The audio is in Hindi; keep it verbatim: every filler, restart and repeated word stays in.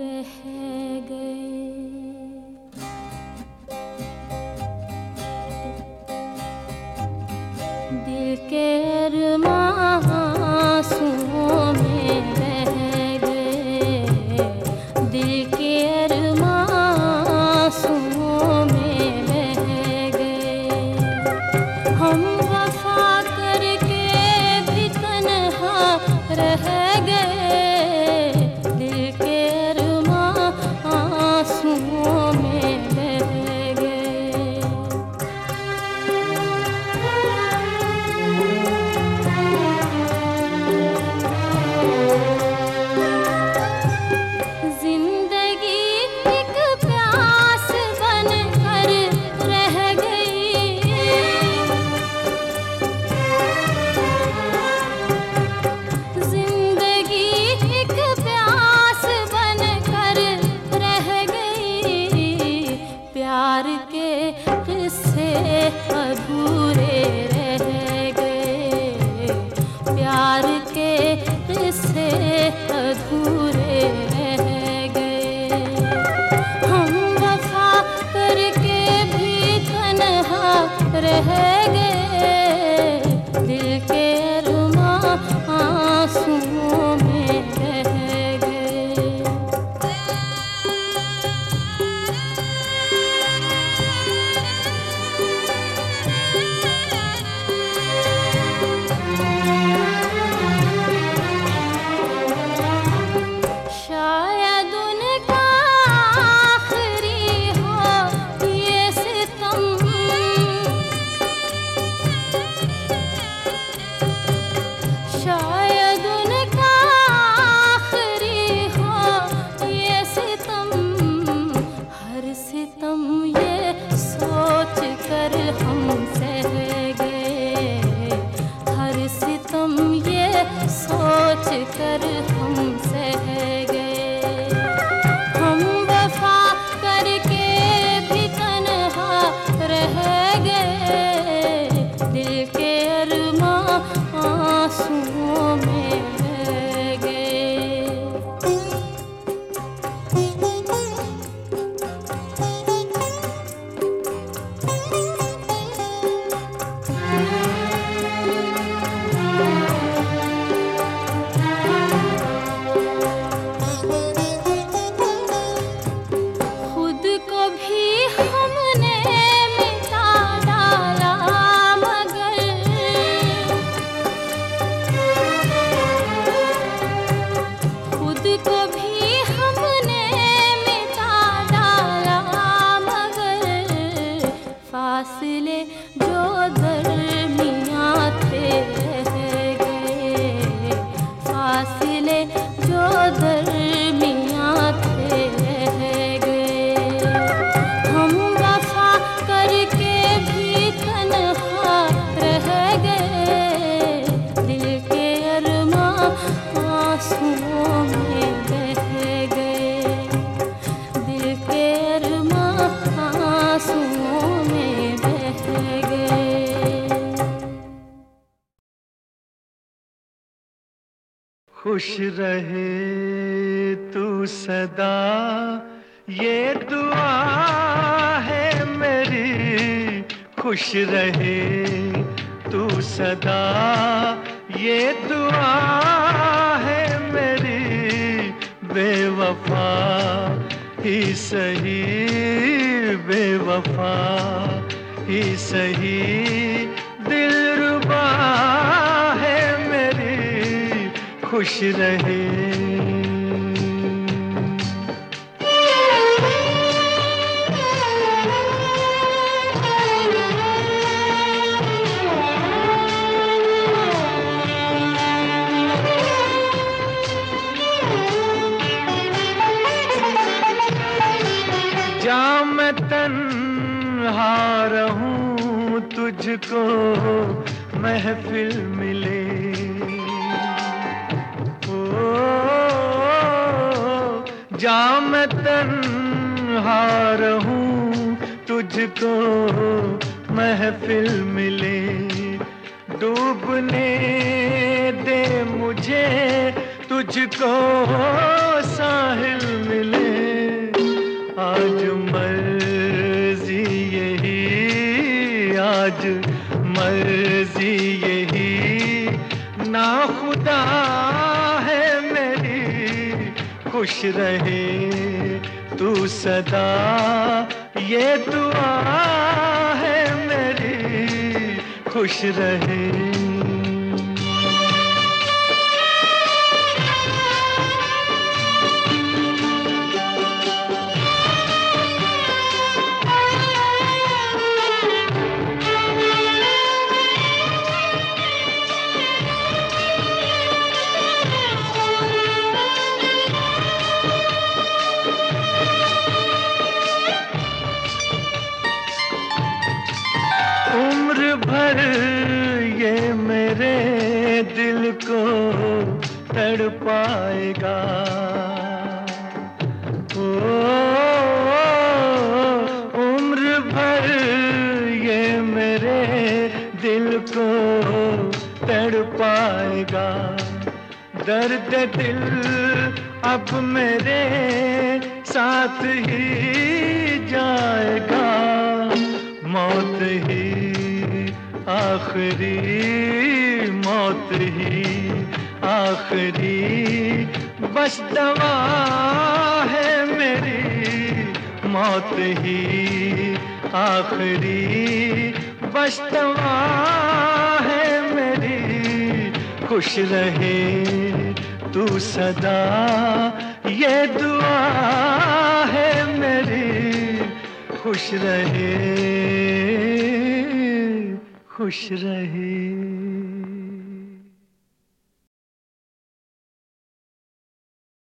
बह गए। दिल के अरमां आंसुओं में बह गए, दिल के अरमां आंसुओं में बह गए। हम वफा करके भी तन्हा रह गए, दिल के अरमां आंसुओं में बह गए। जिंदगी एक प्यास बनकर रह गई, जिंदगी एक प्यास बनकर रह गई। प्यार के किस्से अधूरे रह गए, प्यार के किस्से अधूरे रह गए। हम वफा करके भी तन्हा रह गए, दिल के अरमां आंसुओं में बह गए। शायद उनका आखिरी हो ये सितम, शायद उनका आखिरी हो ये सितम। हर सितम ये सोच कर हम सह गए, हर सितम ये सोच कर हम सह गए। हम वफा करके भी तन्हा रह गए, दिल के अरमां आंसुओं में बह गए। खुद को भी हमने मिटा डाला, मगर खुद को भी हमने मिटा डाला, मगर फासले जो दरमियां थे रह गए, फासले जो दरमियां थे रह गए। हम वफा करके भी तन्हा रह गए, दिल के अरमां आंसुओं में बह गए, दिल के अरमां आंसुओं में बह गए। खुश रहे तू सदा, ये दुआ है मेरी। खुश रहे तू सदा, ये दुआ है मेरी। बेवफा ही सही, बेवफा ही सही, दिलरुबा है मेरी। खुश रहे। जा मैं तन्हा रहूं, तुझको महफिल मिले। ओ जा मैं तन्हा रहूं, तुझको महफिल मिले। डूबने दे मुझे, तुझको साहिल मिले। खुदा है मेरी खुश रहे तू सदा, ये दुआ है मेरी खुश रहे। उम्र भर ये मेरे दिल को तड़पाएगा, ओ, उम्र भर ये मेरे दिल को तड़पाएगा। दर्द दिल अब मेरे साथ ही जाएगा, मौत ही आखिरी, मौत ही आखिरी बस दवा है मेरी, मौत ही आखिरी बस दवा है मेरी। खुश रहे तू सदा, ये दुआ है मेरी खुश रहे, खुश रहे।